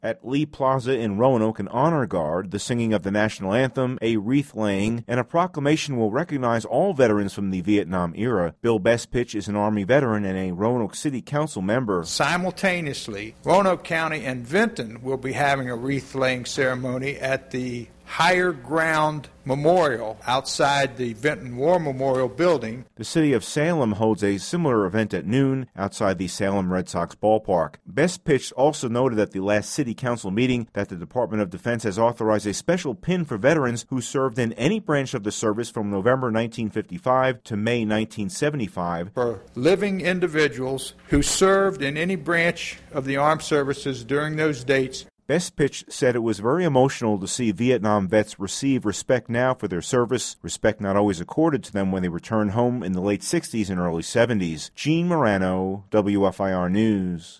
At Lee Plaza in Roanoke, an honor guard, the singing of the national anthem, a wreath laying, and a proclamation will recognize all veterans from the Vietnam era. Bill Bestpitch is an Army veteran and a Roanoke City Council member. Simultaneously, Roanoke County and Vinton will be having a wreath-laying ceremony at the Higher Ground Memorial outside the Vinton War Memorial building. The city of Salem holds a similar event at noon outside the Salem Red Sox ballpark. Bestpitch also noted at the last city council meeting that the Department of Defense has authorized a special pin for veterans who served in any branch of the service from November 1955 to May 1975. For living individuals who served in any branch of the armed services during those dates. Bestpitch said it was very emotional to see Vietnam vets receive respect now for their service, respect not always accorded to them when they returned home in the late 60s and early 70s. Gene Marano, WFIR News.